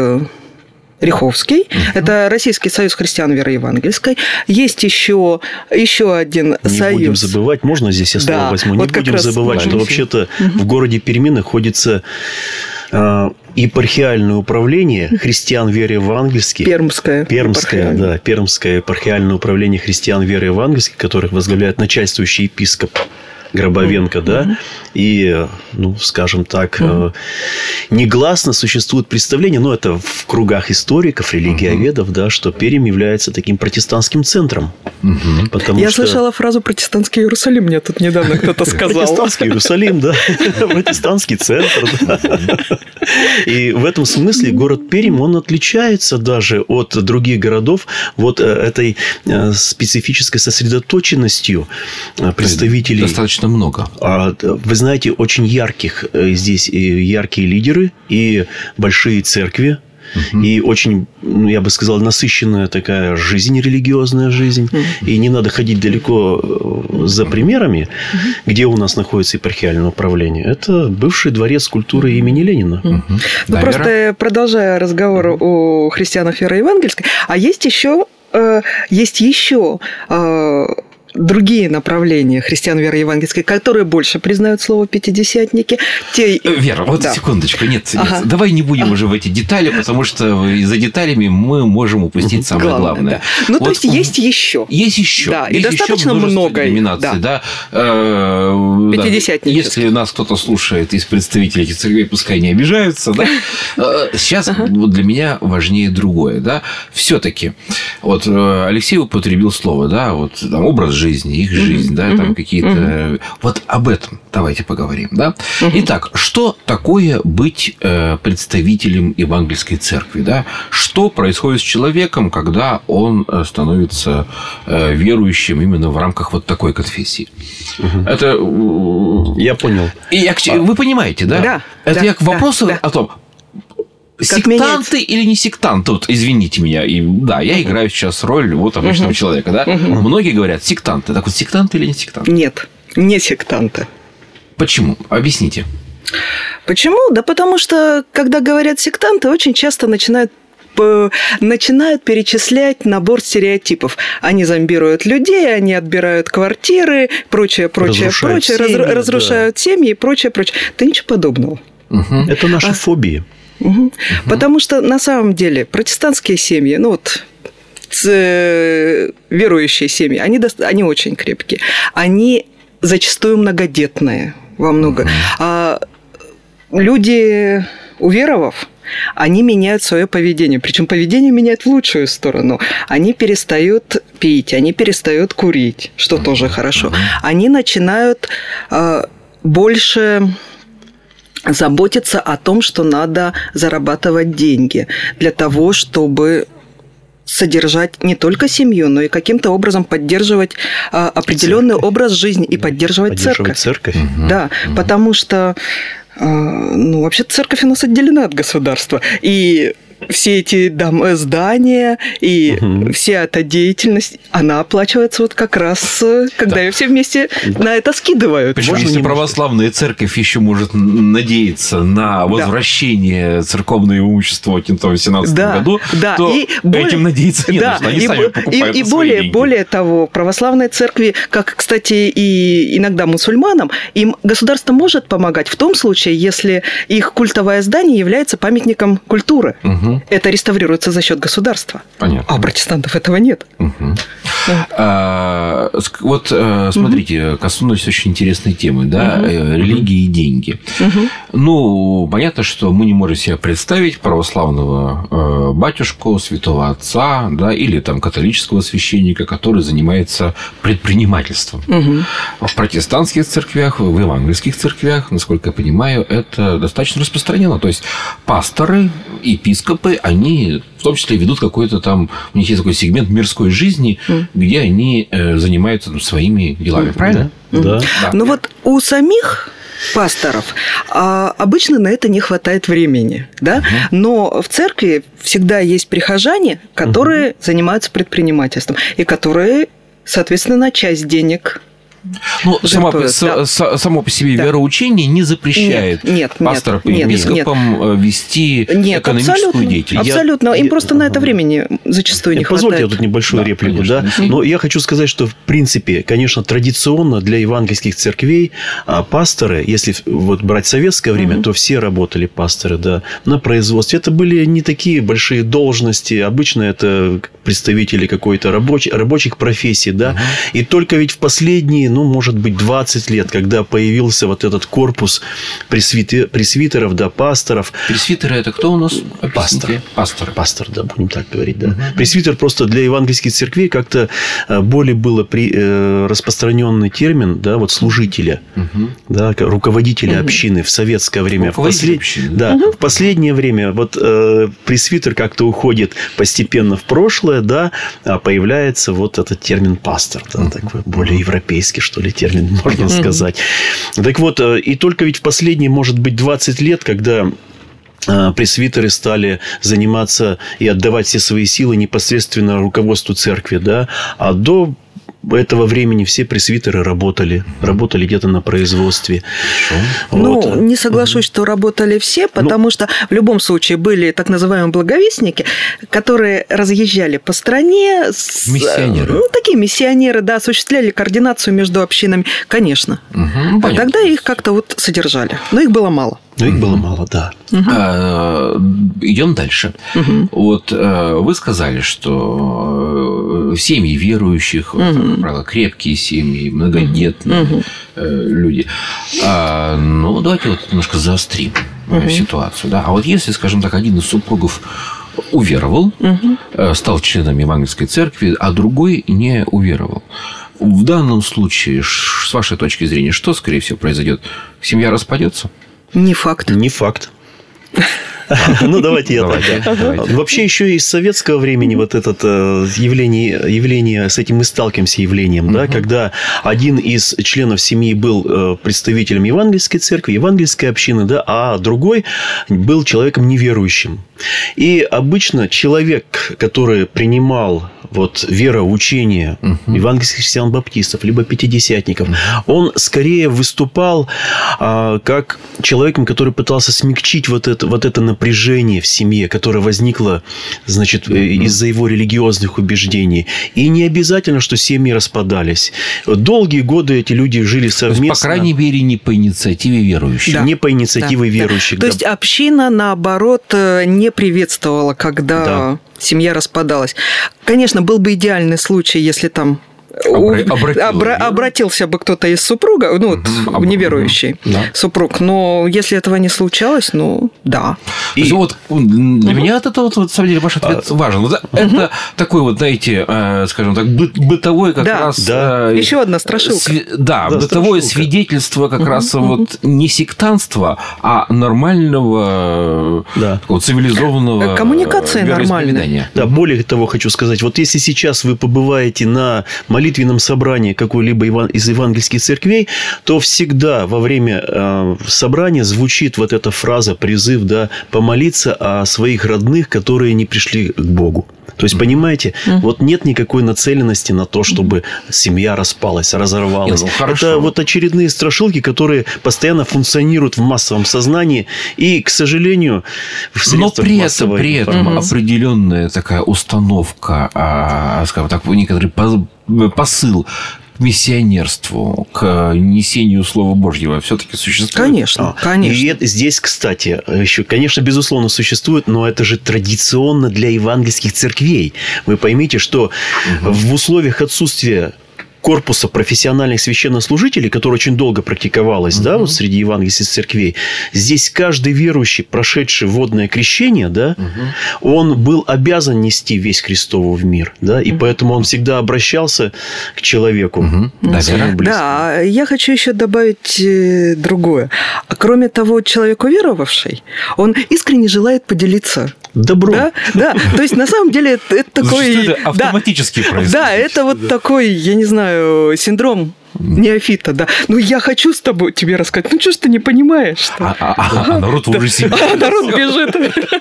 Риховский. Uh-huh. Это Российский союз христиан веры евангельской. Есть еще, еще один не союз. Не будем забывать, можно здесь я слово да, возьму? Не вот будем забывать, что вообще-то uh-huh. в городе Перми находится э, епархиальное управление христиан веры евангельской. Пермское. Пермское, да. Пермское епархиальное управление христиан веры евангельской, которых возглавляет начальствующий епископ Гробовенко, да, угу. и, ну, скажем так, угу. негласно существует представление, ну, это в кругах историков, религиоведов, угу. да, что Пермь является таким протестантским центром. Угу. Потому Я что... слышала фразу «протестантский Иерусалим», мне тут недавно кто-то сказал. Протестантский Иерусалим, да, протестантский центр, да. И в этом смысле город Пермь, он отличается даже от других городов вот этой специфической сосредоточенностью представителей. Достаточно много. Вы знаете, очень ярких здесь и яркие лидеры, и большие церкви. Угу. И очень, я бы сказал, насыщенная такая жизнь, религиозная жизнь. Угу. И не надо ходить далеко за примерами, угу. где у нас находится епархиальное управление. Это бывший дворец культуры имени Ленина. Угу. Ну, да, просто Вера? Продолжая разговор угу. о христианах веры евангельской, а есть еще, э, есть еще э, другие направления христиан веры евангельской, которые больше признают слово пятидесятники. Те... Вера, вот да. секундочку. Нет, ага. нет, давай не будем ага. уже в эти детали, потому что за деталями мы можем упустить самое главное. главное. Да. Ну, вот, то есть, есть еще. Есть еще. Да, есть и достаточно много. Деноминаций, да. Да. Пятидесятники. Если нас кто-то слушает из представителей этих церквей, пускай не обижаются. Да? Сейчас ага. для меня важнее другое. Да? Все-таки вот Алексей употребил слово, да, вот там, образ жизни, их жизнь, mm-hmm. да, там mm-hmm. какие-то... Mm-hmm. Вот об этом давайте поговорим, да. Mm-hmm. Итак, что такое быть э, представителем евангельской церкви, да? Что происходит с человеком, когда он становится э, верующим именно в рамках вот такой конфессии? Mm-hmm. Это... Я понял. И я... Вы понимаете, да? Да. Это да, я к вопросу да, о том... Как сектанты меняется? Или не сектанты? Вот, извините меня. И, да, я uh-huh. играю сейчас роль вот обычного uh-huh. человека. Да? Uh-huh. Многие говорят сектанты. Так вот, сектанты или не сектанты? Нет, не сектанты. Почему? Объясните. Почему? Да потому что, когда говорят сектанты, очень часто начинают начинают перечислять набор стереотипов. Они зомбируют людей, они отбирают квартиры, прочее, прочее, разрушают прочее, семьи, раз, разрушают да. семьи и прочее, прочее. Да ничего подобного. Uh-huh. Это наши а... фобии. Угу. Угу. Потому что на самом деле протестантские семьи, ну вот верующие семьи, они, они очень крепкие. Они зачастую многодетные во много. Угу. А люди, уверовав, они меняют свое поведение. Причем поведение меняют в лучшую сторону. Они перестают пить, они перестают курить, что угу. тоже хорошо. Угу. Они начинают а, больше... заботиться о том, что надо зарабатывать деньги для того, чтобы содержать не только семью, но и каким-то образом поддерживать а, определенный церковь. Образ жизни и поддерживать, поддерживать церковь. церковь. Угу. Да, угу. потому что а, ну, вообще церковь у нас отделена от государства. И все эти дома, здания и угу. вся эта деятельность, она оплачивается вот как раз, когда да. ее все вместе да. на это скидывают. Причем, если немножко... православная церковь еще может надеяться на возвращение да. церковного имущества в семнадцатом да. году, да. то и этим более... надеяться не да. нужно. Они и сами бо... покупают и, и более, более того, православной церкви, как, кстати, и иногда мусульманам, им государство может помогать в том случае, если их культовое здание является памятником культуры. Угу. Это реставрируется за счет государства. Понятно. А у протестантов этого нет. Угу. Да. А, вот смотрите, угу. коснулись очень интересной темы, да, угу. религии и деньги. Угу. Ну, понятно, что мы не можем себе представить православного батюшку, святого отца, да, или там католического священника, который занимается предпринимательством. Угу. В протестантских церквях, в евангельских церквях, насколько я понимаю, это достаточно распространено. То есть пасторы, епископы, они они в том числе ведут какой-то там, у них есть такой сегмент мирской жизни, mm. где они занимаются там, своими делами, mm. правильно? Mm. Да. Да. Но вот у самих пасторов а, обычно на это не хватает времени, да? Mm. Но в церкви всегда есть прихожане, которые mm. занимаются предпринимательством и которые, соответственно, часть денег... Ну, само, да. с, само по себе да. вероучение не запрещает нет, нет, пасторам и нет, епископам нет. вести нет, экономическую абсолютно, деятельность. Абсолютно. Им я... просто на это времени зачастую не Позвольте хватает. Позвольте я тут небольшую да, реплику. Да? Mm-hmm. Но я хочу сказать, что в принципе, конечно, традиционно для евангельских церквей пасторы, если вот брать советское время, mm-hmm. то все работали пасторы да, на производстве. Это были не такие большие должности. Обычно это представители какой-то рабочих, рабочих профессий. Да? Mm-hmm. И только ведь в последние последние, ну, может быть, двадцать лет, когда появился вот этот корпус пресвитеров, да, пасторов. Пресвитеры – это кто у нас? Пастор. Пастор. Пастор, да, будем так говорить, да. Угу. Пресвитер просто для евангельских церквей как-то более было при, э, распространенный термин, да, вот служителя, угу. да, руководителя угу. общины в советское время. В, послед... общины, да? Да, угу. в последнее время вот э, пресвитер как-то уходит постепенно в прошлое, да, а появляется вот этот термин пастор, да, угу. такой более европейский, что ли, термин, можно угу. сказать. Так вот, и только ведь в последние, может быть, двадцать лет, когда пресвитеры стали заниматься и отдавать все свои силы непосредственно руководству церкви, да, а до этого времени все пресвитеры работали, работали где-то на производстве. Ну, вот. Не соглашусь, что работали все, потому ну, что в любом случае были так называемые благовестники, которые разъезжали по стране. С, миссионеры. Ну, такие миссионеры, да, осуществляли координацию между общинами, конечно. Угу, а тогда их как-то вот содержали, но их было мало. Но их было мало, да. Угу. А, идем дальше. Угу. Вот вы сказали, что семьи верующих, угу. как правило, крепкие семьи, многодетные угу. люди. А, ну, давайте вот немножко заострим угу. ситуацию. Да? А вот если, скажем так, один из супругов уверовал, угу. стал членом евангельской церкви, а другой не уверовал. В данном случае, с вашей точки зрения, что, скорее всего, произойдет? Семья распадется? Не факт. Не факт. Ну, давайте я так. Вообще, еще из советского времени вот это явление, явление, с этим мы сталкиваемся явлением, да, когда один из членов семьи был представителем евангельской церкви, евангельской общины, да, а другой был человеком неверующим. И обычно человек, который принимал вот вероучение uh-huh. евангельских христиан-баптистов, либо пятидесятников, uh-huh. он скорее выступал а, как человеком, который пытался смягчить вот это, вот это напряжение в семье, которое возникло, значит, uh-huh. из-за его религиозных убеждений. И не обязательно, что семьи распадались. Долгие годы эти люди жили совместно. То есть, по крайней мере, не по инициативе верующих. Да. Не по инициативе да. верующих. Да. То есть, община, наоборот, не приветствовала, когда... Да. семья распадалась. Конечно, был бы идеальный случай, если там Обра- обра- обратился бы кто-то из супруга, ну, вот, угу. неверующий да. супруг, но если этого не случалось, ну, да. И вот для угу. меня это, вот, на самом деле, ваш ответ а... важен. Вот, угу. Это такой вот, знаете, скажем так, бытовой как да. раз... Да. Еще одна страшилка. Сви... Да, да, бытовое страшилка. Свидетельство как угу. раз угу. вот не сектантства, а нормального, да. такого цивилизованного коммуникация нормальная. Да, более того, хочу сказать, вот если сейчас вы побываете на молитвенном собрании какой-либо из евангельских церквей, то всегда во время э, собрания звучит вот эта фраза, призыв, да, помолиться о своих родных, которые не пришли к Богу. То есть, понимаете, mm-hmm. вот нет никакой нацеленности на то, чтобы семья распалась, разорвалась. Нет, ну, это вот очередные страшилки, которые постоянно функционируют в массовом сознании и, к сожалению, в средствах Но при массовой этом, при этом mm-hmm. определенная такая установка, скажем так, некоторый посыл к миссионерству, к несению Слова Божьего все-таки существует? Конечно, конечно. И это, здесь, кстати, еще, конечно, безусловно, существует, но это же традиционно для евангельских церквей. Вы поймите, что угу. в условиях отсутствия корпуса профессиональных священнослужителей, которое очень долго практиковалось, uh-huh. да, вот среди евангельских церквей, здесь каждый верующий, прошедший водное крещение, да, uh-huh. он был обязан нести весь Христову в мир, да, и uh-huh. поэтому он всегда обращался к человеку. Uh-huh. Да, да, я хочу еще добавить другое. Кроме того, человек уверовавший, он искренне желает поделиться добро. Да, да. То есть, на самом деле, это, это такой... Это автоматически да, происходит. Да, это вот да. такой, я не знаю, синдром неофита, да. Ну, я хочу с тобой тебе рассказать. Ну, что ж ты не понимаешь? А, а, а, а народ уже сидит. А народ бежит.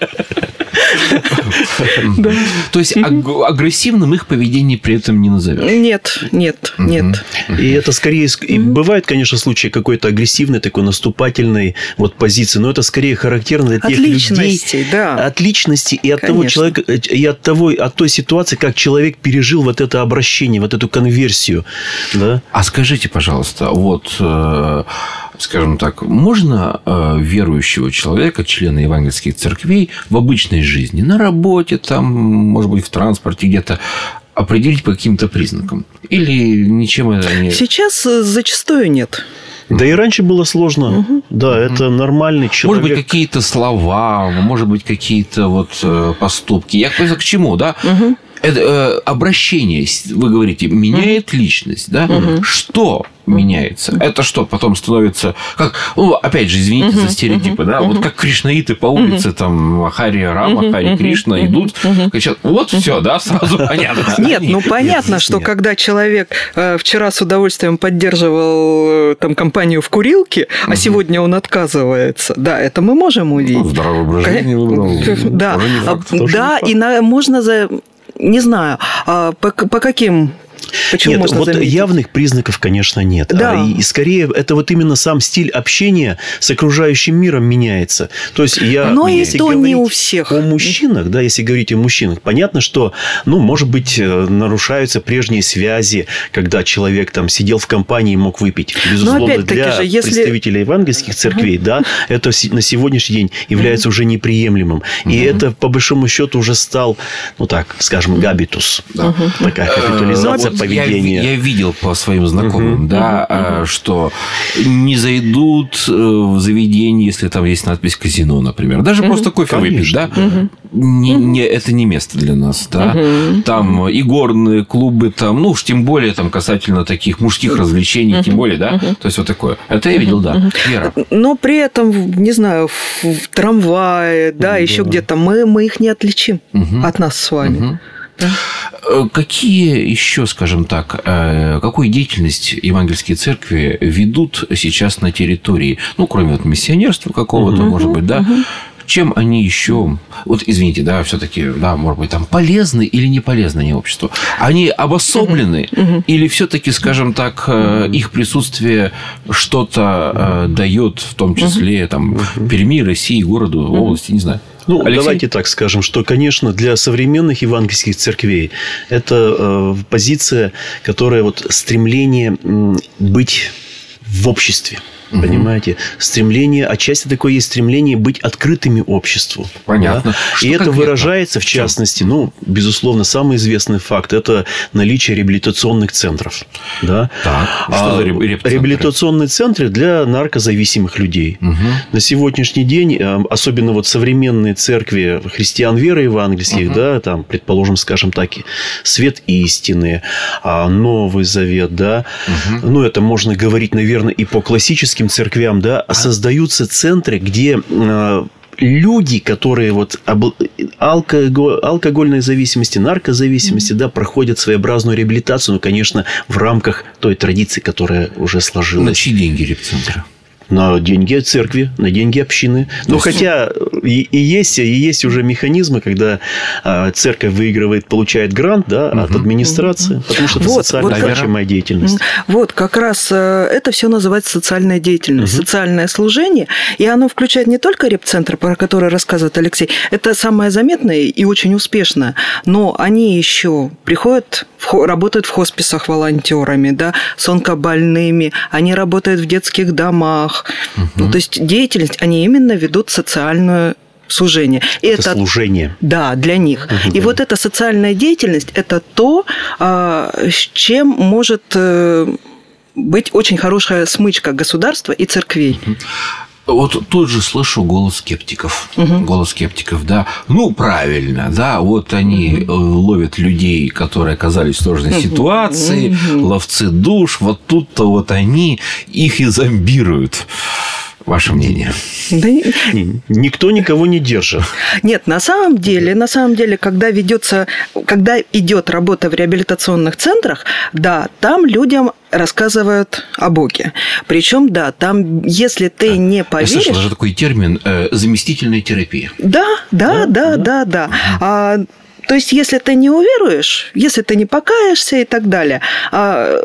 То есть, агрессивным их поведение при этом не назовешь? Нет, нет, нет. И это скорее... Бывает, конечно, случаи какой-то агрессивной, такой наступательной вот позиции, но это скорее характерно для тех людей... От личности, да. От личности и от того человека, и от того, от той ситуации, как человек пережил вот это обращение, вот эту конверсию, да. А скажите, пожалуйста, вот, скажем так, можно верующего человека, члена евангельских церквей в обычной жизни, на работе, там, может быть, в транспорте где-то, определить по каким-то признакам? Или ничем это не... Сейчас зачастую нет. Да и раньше было сложно. Угу. Да, угу. Это нормальный человек. Может быть, какие-то слова, может быть, какие-то вот поступки. Я к чему, да? Угу. Это, э, обращение, вы говорите, меняет личность, да? Угу. Что меняется? Это что, потом становится... Как, ну, опять же, извините uh-huh, за стереотипы, uh-huh, да? Uh-huh. Вот как кришнаиты по улице, uh-huh. там, Хари Рама, uh-huh, Хари Кришна uh-huh, идут, uh-huh. кричат, вот uh-huh. все, да, сразу понятно. Нет, ну, понятно, что когда человек вчера с удовольствием поддерживал там компанию в курилке, а сегодня он отказывается, да, это мы можем увидеть. Здравое образ жизни выбрал. Да, да, и можно за... Не знаю, по, по каким... Почему нет, можно вот заметить? Явных признаков, конечно, нет. Да. А, и, и скорее это вот именно сам стиль общения с окружающим миром меняется. То есть я, но если и то не у всех. О мужчинах, да, если говорить о мужчинах, понятно, что, ну, может быть, нарушаются прежние связи, когда человек там сидел в компании и мог выпить. Безусловно, для же, если... представителей евангельских церквей, uh-huh. да, это на сегодняшний день является uh-huh. уже неприемлемым. Uh-huh. И это, по большому счету, уже стал, ну так, скажем, габитус. Да. Uh-huh. Такая капитализация. Поведение. Я, я видел по своим знакомым, uh-huh, да, uh-huh. что не зайдут в заведение, если там есть надпись «казино», например. Даже uh-huh. просто кофе Конечно. выпить, да? Uh-huh. Не, не, это не место для нас, да. Uh-huh. Там и горные клубы, там, ну уж тем более там касательно таких мужских развлечений, uh-huh. тем более, да. Uh-huh. То есть вот такое. Это я видел, да. Uh-huh. Вера. Но при этом, не знаю, в, в трамвае, да, uh-huh. еще где-то мы, мы их не отличим uh-huh. от нас с вами. Uh-huh. Да. Какие еще, скажем так, какую деятельность евангельские церкви ведут сейчас на территории, ну, кроме вот миссионерства какого-то, uh-huh, может быть, да, uh-huh. чем они еще, вот извините, да, все-таки, да, может быть, там полезны или не полезны они обществу? Они обособлены uh-huh. или все-таки, скажем так, uh-huh. их присутствие что-то uh-huh. дает, в том числе uh-huh. там uh-huh. Перми, России, городу, uh-huh. области, не знаю. Ну, Алексей? Давайте так скажем, что, конечно, для современных евангельских церквей это э, позиция, которая вот стремление быть в обществе. Угу. Понимаете? Стремление, отчасти такое есть стремление быть открытыми обществу. Понятно. Да? И это конкретно выражается, в частности, ну, безусловно, самый известный факт – это наличие реабилитационных центров. Да? Так, что а, за реабилитационные? Реабилитационные центры для наркозависимых людей. Угу. На сегодняшний день, особенно вот современные церкви христиан веры евангельских, угу. да, там, предположим, скажем так, Свет истины, Новый Завет, да, угу. ну, это можно говорить, наверное, и по классическим церквям, да, а. создаются центры, где э, люди, которые вот об, алкоголь, алкогольной зависимости, наркозависимости, mm-hmm. да, проходят своеобразную реабилитацию, ну, конечно, в рамках той традиции, которая уже сложилась. На чьи деньги репцентры? На деньги церкви, на деньги общины. Но ну, хотя и, и, есть, и есть уже механизмы, когда а, церковь выигрывает, получает грант, да, угу. от администрации, угу. потому что это вот, социально вот значимая как... деятельность. Вот, как раз это все называется социальная деятельность, угу. социальное служение. И оно включает не только репцентр, про который рассказывает Алексей, это самое заметное и очень успешное, но они еще приходят, в, работают в хосписах волонтерами, да, с онкобольными, они работают в детских домах. Угу. Ну, то есть деятельность, они именно ведут социальное служение. Это, это служение. Да, для них. Угу. И вот эта социальная деятельность – это то, с чем может быть очень хорошая смычка государства и церквей. Угу. Вот тут же слышу голос скептиков. Угу. Голос скептиков, да. Ну, правильно, да. Вот они угу. ловят людей, которые оказались в сложной угу. ситуации, угу. ловцы душ. Вот тут-то вот они их и зомбируют. Ваше мнение? Да, никто никого не держит. Нет, на самом деле, на самом деле, когда ведется, когда идет работа в реабилитационных центрах, да, там людям рассказывают о Боге. Причем, да, там, если ты не поверишь... Я слышал даже такой термин э, заместительная терапия. Да, да, да, да, да. да. Угу. А, то есть, если ты не уверуешь, если ты не покаешься и так далее, а,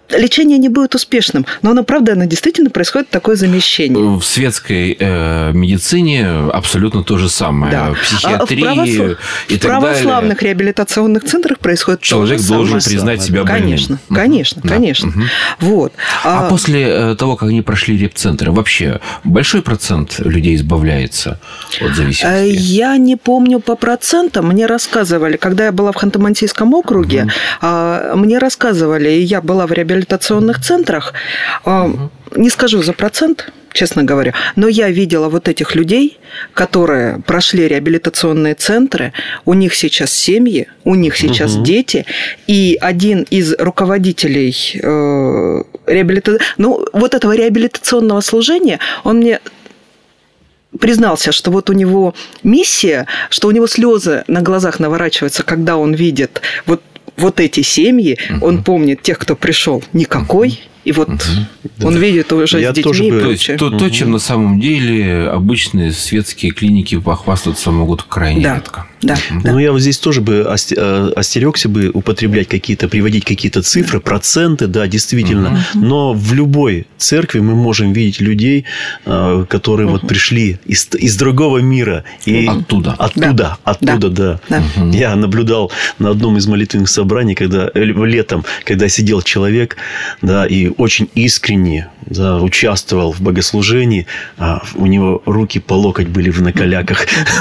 лечение не будет успешным. Но оно, правда, оно действительно происходит такое замещение. В светской э, медицине абсолютно то же самое. Да. Психиатрии а в православ... и в так православных далее. реабилитационных центрах происходит Человек то же должен самое. признать себя больным. Конечно, конечно, Да. конечно. Угу. Вот. А, а после того, как они прошли реп-центры, вообще большой процент людей избавляется от зависимости? Я не помню по процентам. Мне рассказывали, когда я была в Ханты-Мансийском округе, угу. мне рассказывали, и я была в реабилитационных центрах, угу. не скажу за процент, честно говоря, но я видела вот этих людей, которые прошли реабилитационные центры, у них сейчас семьи, у них сейчас угу. дети, и один из руководителей э, реабилита... ну, вот этого реабилитационного служения, он мне признался, что вот у него миссия, что у него слезы на глазах наворачиваются, когда он видит вот, вот эти семьи, угу. он помнит тех, кто пришел никакой, и вот угу. он да. видит уже Я с детьми и бы... прочее. То, угу. то, чем на самом деле обычные светские клиники похвастаться могут крайне да. редко. Да, угу. да. Ну, я вот здесь тоже бы остерегся бы употреблять какие-то, приводить какие-то цифры, проценты, да, действительно. Угу. Но в любой церкви мы можем видеть людей, которые угу. вот пришли из, из другого мира. И оттуда. Оттуда, да. оттуда, да. да. да. Угу. Я наблюдал на одном из молитвенных собраний, когда летом, когда сидел человек, да, и очень искренне да, участвовал в богослужении, а у него руки по локоть были в накаляках.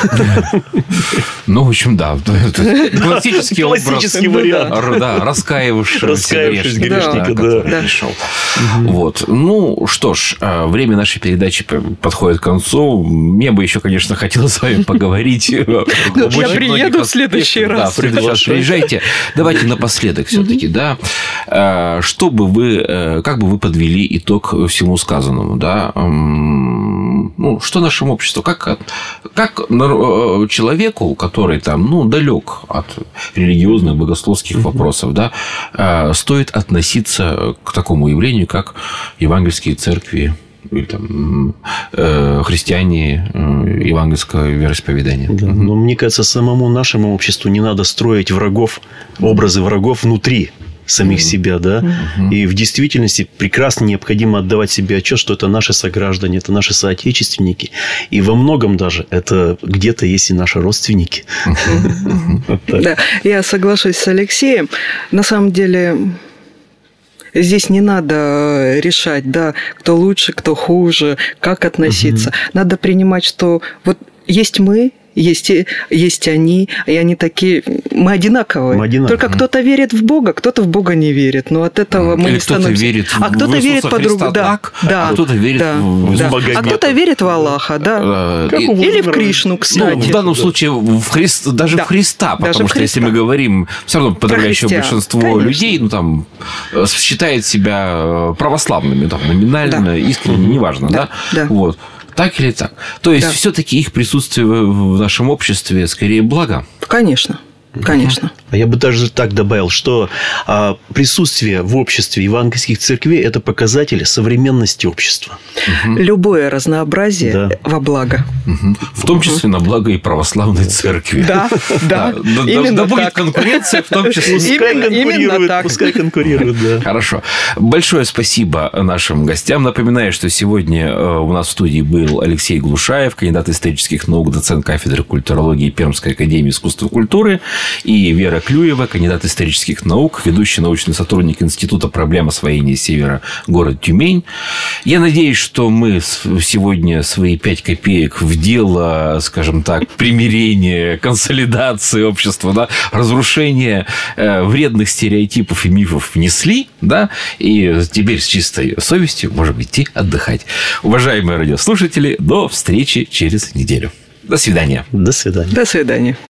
Ну, в общем, да. Классический образ. Классический вариант. Да, раскаивавшись грешника, да. пришел. Вот. Ну, что ж, время нашей передачи подходит к концу. Мне бы еще, конечно, хотелось с вами поговорить. Я приеду в следующий раз. Да, приезжайте. Давайте напоследок все-таки, да. Что бы вы, как бы вы подвели итог всему сказанному, да? Ну, что нашему обществу? Как, как человеку, который там, ну, далек от религиозных, богословских вопросов, да, стоит относиться к такому явлению, как евангельские церкви или там христиане евангельского вероисповедания? Да, но мне кажется, самому нашему обществу не надо строить врагов, образы врагов внутри самих mm-hmm. себя, да, mm-hmm. и в действительности прекрасно необходимо отдавать себе отчет, что это наши сограждане, это наши соотечественники, и во многом даже это где-то есть и наши родственники. Да, я соглашусь с Алексеем. На самом деле, здесь не надо решать, да, кто лучше, кто хуже, как относиться. Надо принимать, что вот есть мы, Есть, есть они, и они такие... Мы одинаковые. Мы одинаковые. Только кто-то верит в Бога, кто-то в Бога не верит. Но от этого мы Или не становимся... кто-то верит а кто-то в верит по-другому. Да, да, а кто-то верит да, в да. Бога. А кто-то верит в Аллаха, да. И... Или в Кришну, кстати. Ну, в данном да. случае в Христ... даже да. в Христа. Потому даже что если мы говорим... Все равно подавляющее большинство Конечно. людей ну, там, считает себя православными. Там, номинально, да. искренне, неважно. Да. Да? Да. Вот. Так или так? То есть, да. все-таки их присутствие в нашем обществе скорее благо? Конечно. Конечно. А я бы даже так добавил, что а, присутствие в обществе евангельских церквей – это показатель современности общества. Угу. Любое разнообразие да. во благо. Угу. В том числе угу. на благо и православной церкви. Да, да. Да будет конкуренция, в том числе. Пускай конкурирует, да. Хорошо. Большое спасибо нашим гостям. Напоминаю, что сегодня у нас в студии был Алексей Глушаев, кандидат исторических наук, доцент кафедры культурологии Пермской академии искусства и культуры, и Вера Клюева, кандидат исторических наук, ведущий научный сотрудник Института проблем освоения Севера, город Тюмень. Я надеюсь, что мы сегодня свои пять копеек в дело, скажем так, примирения, консолидации общества, да, разрушения вредных стереотипов и мифов внесли, да, и теперь с чистой совестью можем идти отдыхать. Уважаемые радиослушатели, до встречи через неделю. До свидания. До свидания. До свидания.